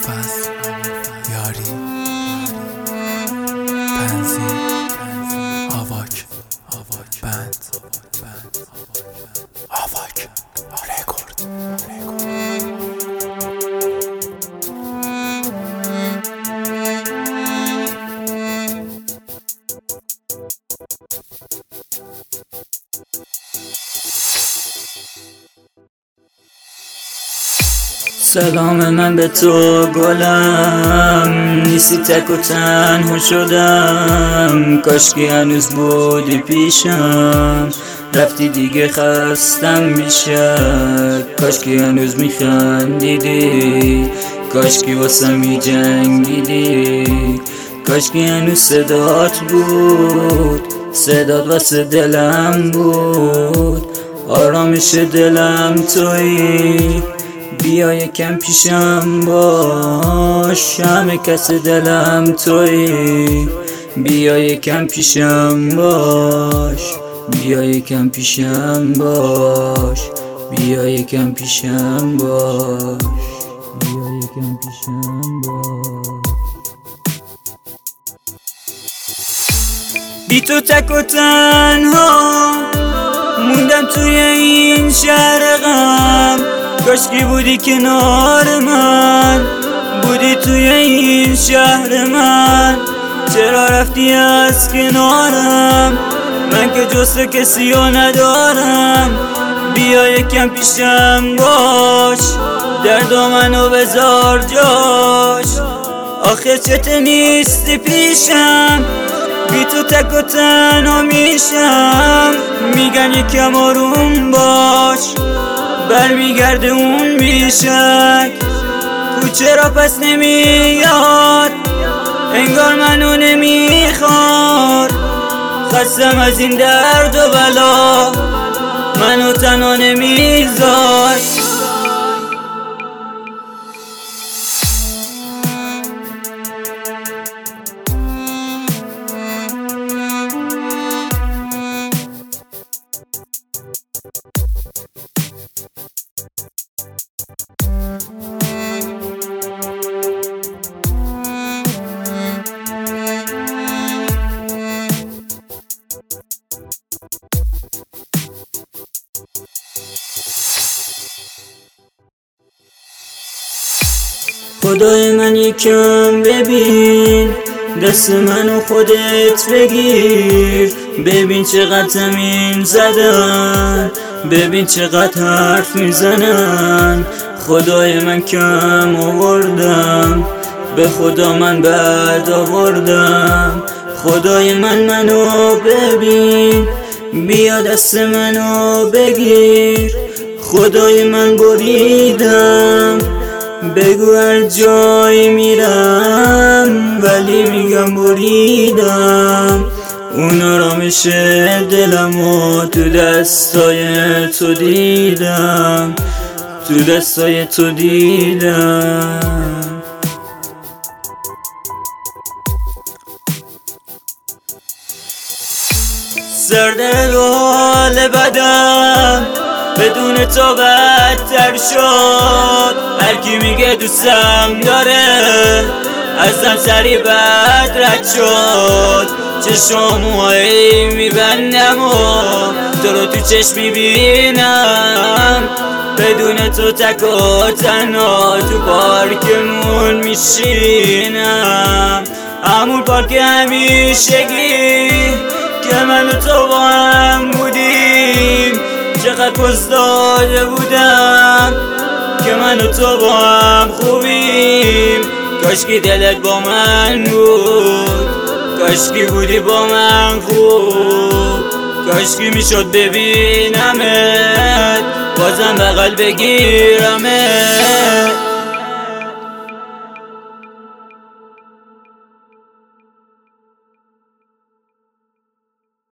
ابوالفضل یاری پنزی آواک بند آواک رکورد. سلام من به تو گلم، نیستی تک و تنها شدم. کاشکی هنوز بودی پیشم، رفتی دیگه خستم میشه. کاشکی هنوز میخندیدی، کاشکی واسه می جنگیدی. کاشکی هنوز صدات بود، صدات واسه دلم بود. آرامش دلم تویی، بیا یکم پیشم باش. همه کس دلم تویی، بیا یکم پیشم باش. بیا یکم پیشم باش. بیا یکم پیشم باش. بیا یکم پیشم باش. بی تو تک و تنها موندم توی این شهر غم. کاشکی بودی کنار من، بودی توی این شهر من. چرا رفتی از کنارم؟ من که جز کسی رو ندارم. بیا یکم پیشم باش، درد منو بذار جاش. آخه چته نیستی پیشم، بی تو تک و تنها میشم. میگن یکم آروم باش، برمیگرده اون بیشک. کوچه را پس نمیاد، انگار منو نمیخواد. خستم از این درد و بلا، منو تنها نمیذار. خدای من یکم ببین، دست منو خودت بگیر. ببین چقدر زمین زدن، ببین چقدر حرف میزنن. خدای من کم آوردم، به خدا من بد آوردم. خدای منو ببین، بیا دست منو بگیر. خدای من بریدم، بگو هر جایی میرم، ولی میگم بریدم. اون آرامش دلمو تو دستای تو دیدم، تو دستای تو دیدم. سرد و حال بدم بدون تو بدتر شد. هر کی میگه دوستم داره، ازم سری بد رد شد. چشمایی میبندم و تو رو تو چشم میبینم. بدون تو تک و تنها تو پارکمون میشینم. همون پارک همیشگی که من و تو با هم بودیم. چقدر پوز داده بودم که من و تو با هم خوبیم. کاشکی دلت با من بود، کاشکی بودی با من خوب. کاشکی میشد ببینمت، بازم بغل بگیرمت.